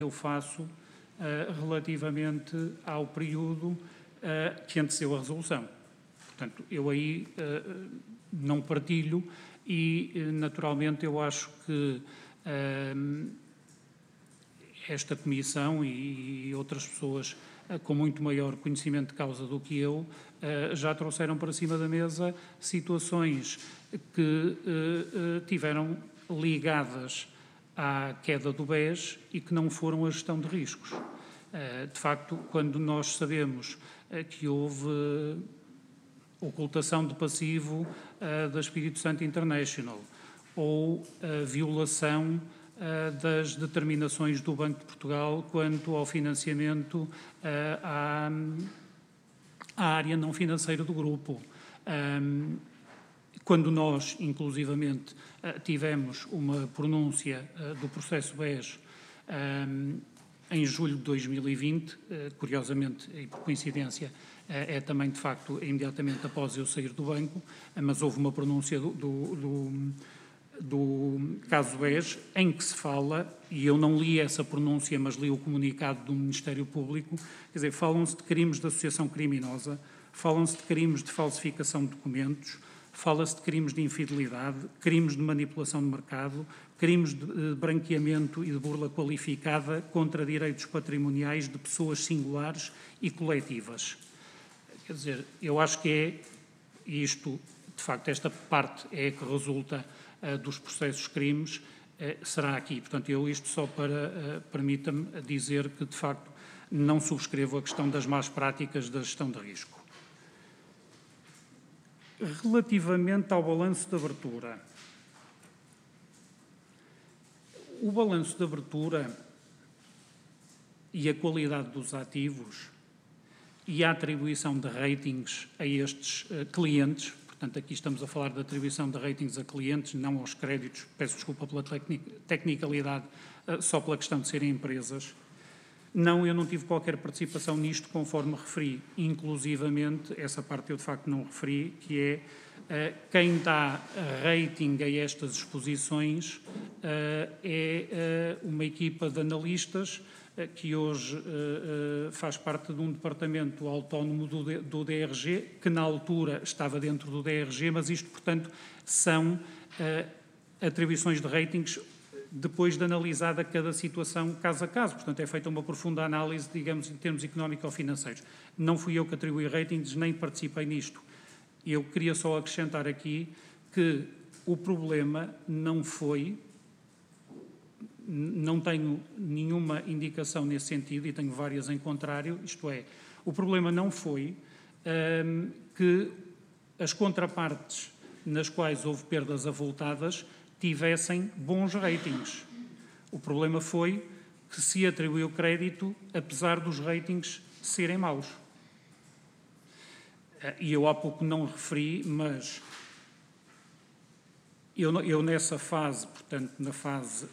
eu faço relativamente ao período que antecedeu a resolução. Portanto, eu aí não partilho e, naturalmente, eu acho que esta Comissão e outras pessoas com muito maior conhecimento de causa do que eu já trouxeram para cima da mesa situações que tiveram ligadas à queda do BES e que não foram a gestão de riscos. De facto, quando nós sabemos que houve ocultação de passivo da Espírito Santo International ou a violação das determinações do Banco de Portugal quanto ao financiamento à área não financeira do grupo. Quando nós, inclusivamente, tivemos uma pronúncia do processo BES em julho de 2020, curiosamente e por coincidência, é também, de facto, imediatamente após eu sair do banco, mas houve uma pronúncia do caso BES em que se fala, e eu não li essa pronúncia, mas li o comunicado do Ministério Público, quer dizer, falam-se de crimes de associação criminosa, falam-se de crimes de falsificação de documentos, fala-se de crimes de infidelidade, crimes de manipulação de mercado, crimes de branqueamento e de burla qualificada contra direitos patrimoniais de pessoas singulares e coletivas. Quer dizer, eu acho que é isto, de facto, esta parte é que resulta dos processos crimes, será aqui. Portanto, eu isto só para, permita-me dizer que, de facto, não subscrevo a questão das más práticas da gestão de risco. Relativamente ao balanço de abertura, o balanço de abertura e a qualidade dos ativos e a atribuição de ratings a estes clientes, portanto, aqui estamos a falar da atribuição de ratings a clientes, não aos créditos, peço desculpa pela tecnicalidade, só pela questão de serem empresas. Não, eu não tive qualquer participação nisto, conforme referi. Inclusivamente, essa parte eu de facto não referi, que é quem dá rating a estas exposições é uma equipa de analistas que hoje faz parte de um departamento autónomo do DRG, que na altura estava dentro do DRG, mas isto, portanto, são atribuições de ratings depois de analisada cada situação caso a caso. Portanto, é feita uma profunda análise, digamos, em termos económico-financeiros. Não fui eu que atribuí ratings, nem participei nisto. Eu queria só acrescentar aqui que o problema não foi, não tenho nenhuma indicação nesse sentido, e tenho várias em contrário, isto é, o problema não foi que as contrapartes nas quais houve perdas avultadas tivessem bons ratings. O problema foi que se atribuiu crédito apesar dos ratings serem maus. E eu há pouco não referi, mas eu nessa fase, portanto, na fase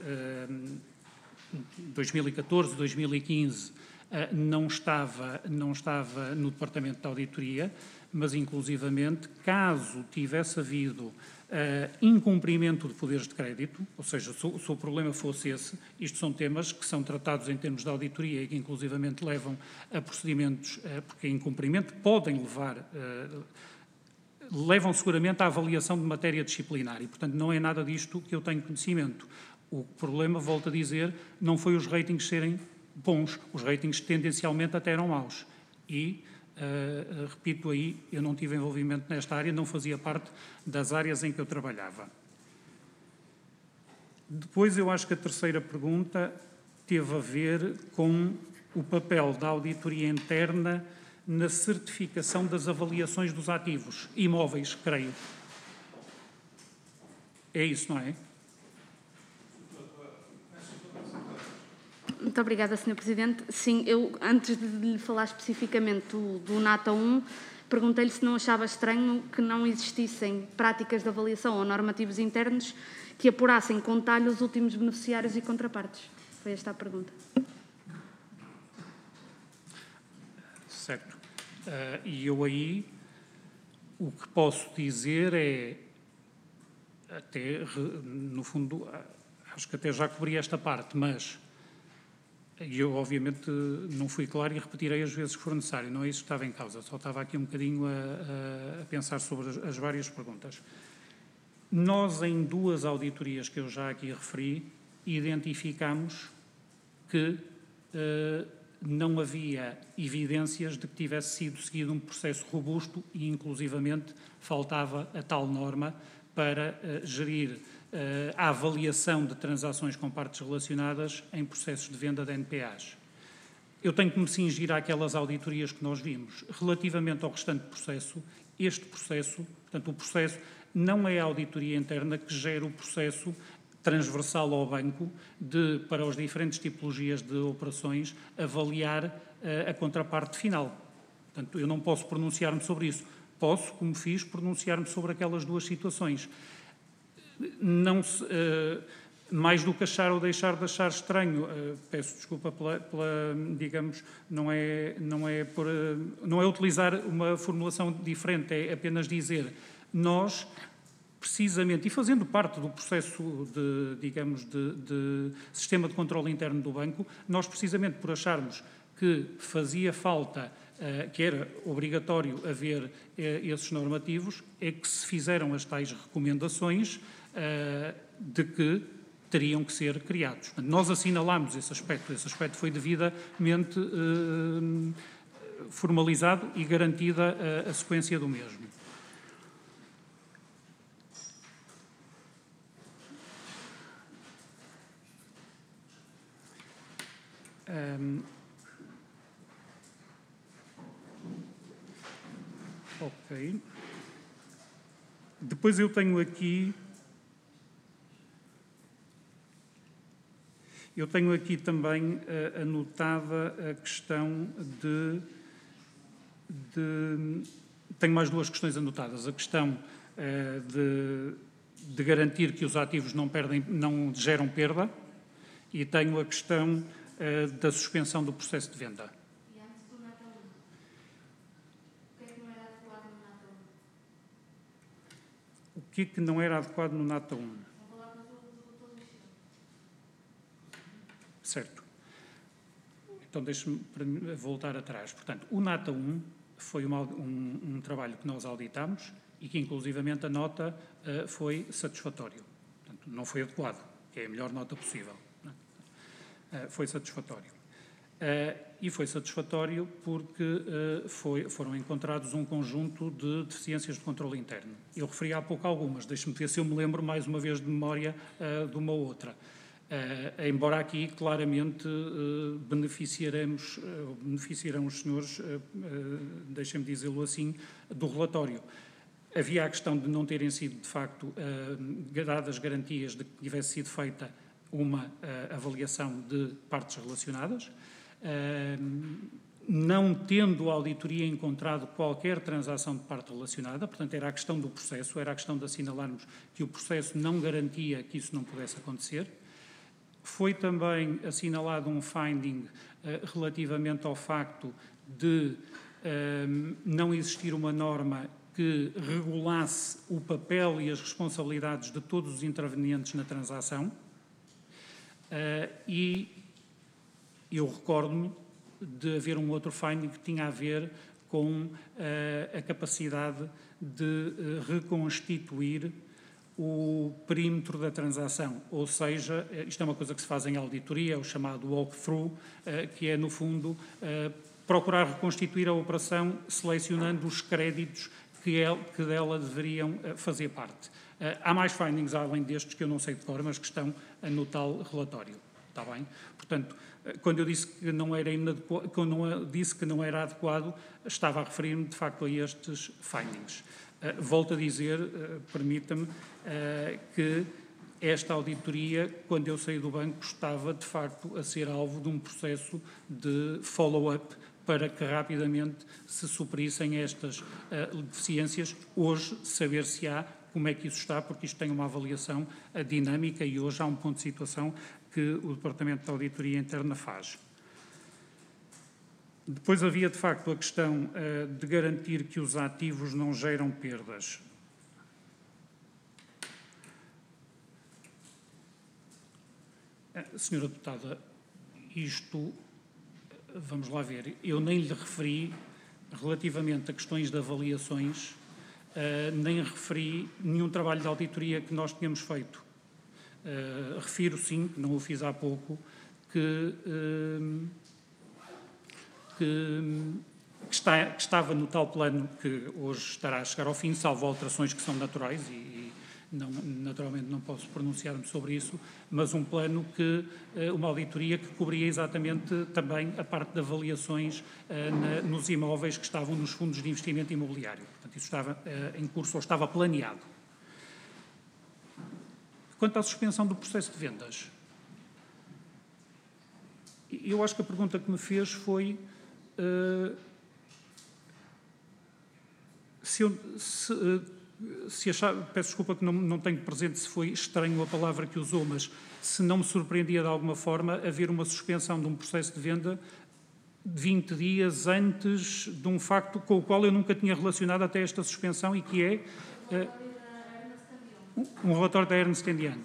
2014, 2015, não estava no Departamento de Auditoria, mas, inclusivamente, caso tivesse havido incumprimento de poderes de crédito, ou seja, se o problema fosse esse, isto são temas que são tratados em termos de auditoria e que, inclusivamente, levam a procedimentos, porque incumprimento podem levam seguramente à avaliação de matéria disciplinar e, portanto, não é nada disto que eu tenho conhecimento. O problema, volto a dizer, não foi os ratings serem bons, os ratings tendencialmente até eram maus. E, repito aí, eu não tive envolvimento nesta área, não fazia parte das áreas em que eu trabalhava. Depois, eu acho que a terceira pergunta teve a ver com o papel da auditoria interna na certificação das avaliações dos ativos imóveis, creio. É isso, não é? Muito obrigada, Sr. Presidente. Sim, eu, antes de lhe falar especificamente do NATA 1, perguntei-lhe se não achava estranho que não existissem práticas de avaliação ou normativos internos que apurassem com detalhe os últimos beneficiários e contrapartes. Foi esta a pergunta. Certo. E eu aí, o que posso dizer é, até, no fundo, acho que até já cobri esta parte, mas E eu, obviamente, não fui claro e repetirei as vezes que for necessário. Não é isso que estava em causa. Só estava aqui um bocadinho a pensar sobre as várias perguntas. Nós, em 2 auditorias que eu já aqui referi, identificamos que não havia evidências de que tivesse sido seguido um processo robusto e, inclusivamente, faltava a tal norma para gerir a avaliação de transações com partes relacionadas em processos de venda de NPAs. Eu tenho que me cingir àquelas auditorias que nós vimos. Relativamente ao restante processo, este processo, portanto, o processo não é a auditoria interna que gera o processo transversal ao banco de, para as diferentes tipologias de operações, avaliar a contraparte final. Portanto, eu não posso pronunciar-me sobre isso. Posso, como fiz, pronunciar-me sobre aquelas 2 situações. Não se, mais do que achar ou deixar de achar estranho, peço desculpa pela digamos, não é utilizar uma formulação diferente, é apenas dizer, nós, precisamente, e fazendo parte do processo de sistema de controle interno do banco, nós, precisamente por acharmos que fazia falta, que era obrigatório haver esses normativos, é que se fizeram as tais recomendações de que teriam que ser criados. Portanto, nós assinalámos esse aspecto foi devidamente formalizado e garantida a sequência do mesmo. Ok. Depois eu tenho aqui também anotada a questão tenho mais 2 questões anotadas. A questão de garantir que os ativos não geram perda e tenho a questão da suspensão do processo de venda. E antes do NATA 1, o que é que não era adequado no NATA 1? O que é que não era adequado no NATA 1? Vou falar com o doutor Luís. Certo. Então, deixe-me voltar atrás. Portanto, o NATA 1 foi um trabalho que nós auditámos e que, inclusivamente, a nota foi satisfatório. Portanto, não foi adequado, que é a melhor nota possível. Foi satisfatório. E foi satisfatório porque foram encontrados um conjunto de deficiências de controle interno. Eu referi há pouco algumas, deixe-me ver se eu me lembro mais uma vez de memória de uma outra. Embora aqui claramente beneficiarão os senhores, deixem-me dizê-lo assim, do relatório. Havia a questão de não terem sido, de facto, dadas garantias de que tivesse sido feita uma avaliação de partes relacionadas, não tendo a auditoria encontrado qualquer transação de parte relacionada, portanto era a questão do processo, era a questão de assinalarmos que o processo não garantia que isso não pudesse acontecer. Foi também assinalado um finding relativamente ao facto de não existir uma norma que regulasse o papel e as responsabilidades de todos os intervenientes na transação. E eu recordo-me de haver um outro finding que tinha a ver com a capacidade de reconstituir o perímetro da transação, ou seja, isto é uma coisa que se faz em auditoria, é o chamado walkthrough, que é, no fundo, procurar reconstituir a operação selecionando os créditos que dela deveriam fazer parte. Há mais findings além destes que eu não sei de cor, mas que estão no tal relatório. Está bem? Portanto, quando eu disse que não era inadequado, quando eu disse que não era adequado, estava a referir-me de facto a estes findings. Volto a dizer, permita-me, que esta auditoria, quando eu saí do banco, estava de facto a ser alvo de um processo de follow-up para que rapidamente se suprissem estas deficiências. Hoje, saber-se-á como é que isso está, porque isto tem uma avaliação dinâmica e hoje há um ponto de situação que o Departamento de Auditoria Interna faz. Depois havia, de facto, a questão de garantir que os ativos não geram perdas. Senhora Deputada, isto, vamos lá ver, eu nem lhe referi relativamente a questões de avaliações, nem referi nenhum trabalho de auditoria que nós tínhamos feito. Refiro, sim, que não o fiz há pouco, que estava no tal plano que hoje estará a chegar ao fim, salvo alterações que são naturais e naturalmente não posso pronunciar-me sobre isso, mas um plano uma auditoria que cobria exatamente também a parte de avaliações nos imóveis que estavam nos fundos de investimento imobiliário. Portanto, isso estava em curso ou estava planeado. Quanto à suspensão do processo de vendas, eu acho que a pergunta que me fez foi se achava, peço desculpa que não tenho presente se foi estranho a palavra que usou, mas se não me surpreendia de alguma forma haver uma suspensão de um processo de venda 20 dias antes de um facto com o qual eu nunca tinha relacionado até esta suspensão e que é um relatório da Ernst & Young.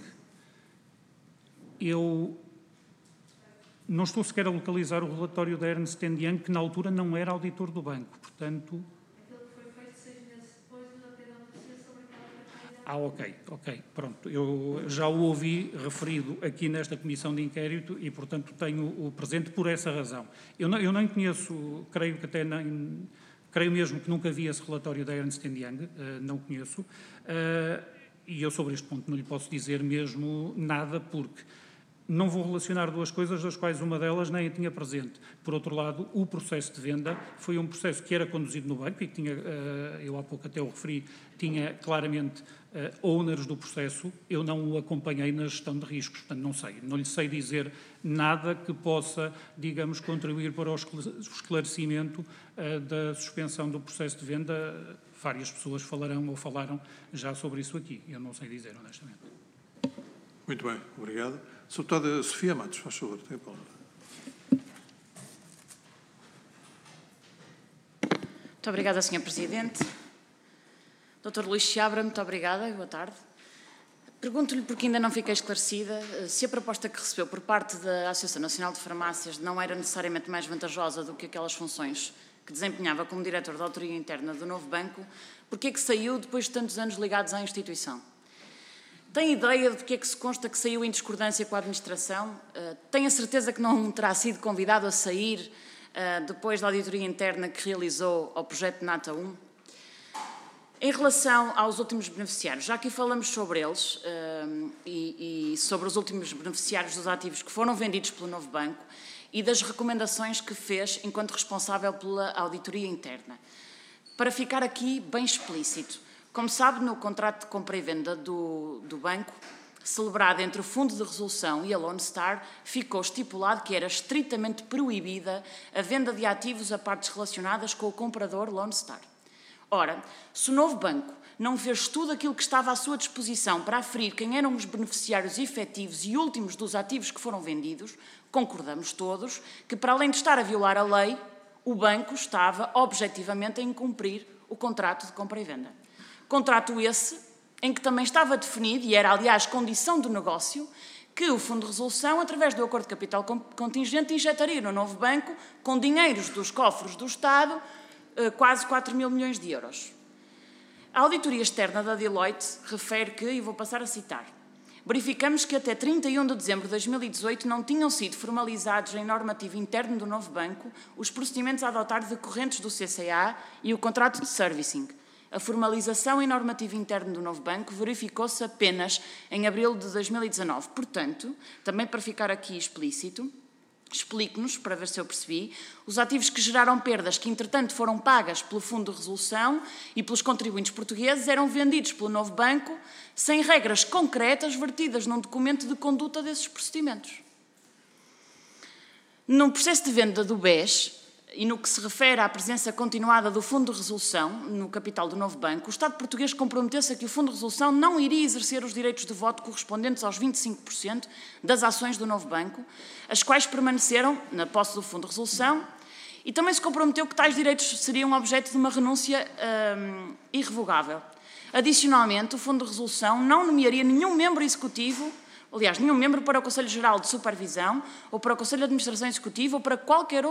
Eu não estou sequer a localizar o relatório da Ernst & Young, que na altura não era auditor do banco, portanto... Aquilo que foi feito 6 meses depois de eu ter a notícia sobre aquela coisa. Ok, pronto. Eu já o ouvi referido aqui nesta comissão de inquérito e, portanto, tenho o presente por essa razão. Eu nem conheço, creio que até nem... Creio mesmo que nunca vi esse relatório da Ernst & Young, não conheço, e eu sobre este ponto não lhe posso dizer mesmo nada, porque não vou relacionar duas coisas, das quais uma delas nem a tinha presente. Por outro lado, o processo de venda foi um processo que era conduzido no banco e que tinha, eu há pouco até o referi, tinha claramente owners do processo. Eu não o acompanhei na gestão de riscos, portanto não sei. Não lhe sei dizer nada que possa, digamos, contribuir para o esclarecimento da suspensão do processo de venda. Várias pessoas falarão ou falaram já sobre isso aqui. Eu não sei dizer, honestamente. Muito bem, obrigado. Deputada Sofia Matos, faz favor, tem a palavra. Muito obrigada, Sr. Presidente. Dr. Luís Seabra, muito obrigada e boa tarde. Pergunto-lhe, porque ainda não fiquei esclarecida, se a proposta que recebeu por parte da Associação Nacional de Farmácias não era necessariamente mais vantajosa do que aquelas funções que desempenhava como diretor da Auditoria Interna do novo banco, porque é que saiu depois de tantos anos ligados à instituição? Tem ideia de que é que se consta que saiu em discordância com a administração? Tem a certeza que não terá sido convidado a sair depois da auditoria interna que realizou ao projeto Nata 1? Em relação aos últimos beneficiários, já aqui falamos sobre eles e sobre os últimos beneficiários dos ativos que foram vendidos pelo novo banco e das recomendações que fez enquanto responsável pela auditoria interna. Para ficar aqui bem explícito, como sabe, no contrato de compra e venda do banco, celebrado entre o Fundo de Resolução e a Lone Star, ficou estipulado que era estritamente proibida a venda de ativos a partes relacionadas com o comprador Lone Star. Ora, se o novo banco não fez tudo aquilo que estava à sua disposição para aferir quem eram os beneficiários efetivos e últimos dos ativos que foram vendidos, concordamos todos que, para além de estar a violar a lei, o banco estava objetivamente a incumprir o contrato de compra e venda. Contrato esse em que também estava definido, e era, aliás, condição do negócio, que o Fundo de Resolução, através do Acordo de Capital Contingente, injetaria no novo banco, com dinheiros dos cofres do Estado, quase 4 mil milhões de euros. A auditoria externa da Deloitte refere que, e vou passar a citar, verificamos que até 31 de dezembro de 2018 não tinham sido formalizados em normativo interno do novo banco os procedimentos a adotar decorrentes do CCA e o contrato de servicing. A formalização em normativo interno do novo banco verificou-se apenas em abril de 2019. Portanto, também para ficar aqui explícito, explique-nos, para ver se eu percebi, os ativos que geraram perdas que, entretanto, foram pagas pelo Fundo de Resolução e pelos contribuintes portugueses eram vendidos pelo novo banco sem regras concretas vertidas num documento de conduta desses procedimentos. No processo de venda do BES, e no que se refere à presença continuada do Fundo de Resolução no capital do novo banco, o Estado português comprometeu-se a que o Fundo de Resolução não iria exercer os direitos de voto correspondentes aos 25% das ações do novo banco, as quais permaneceram na posse do Fundo de Resolução, e também se comprometeu que tais direitos seriam objeto de uma renúncia irrevogável. Adicionalmente, o Fundo de Resolução não nomearia nenhum membro executivo Aliás, nenhum membro para o Conselho Geral de Supervisão, ou para o Conselho de Administração Executiva, ou para qualquer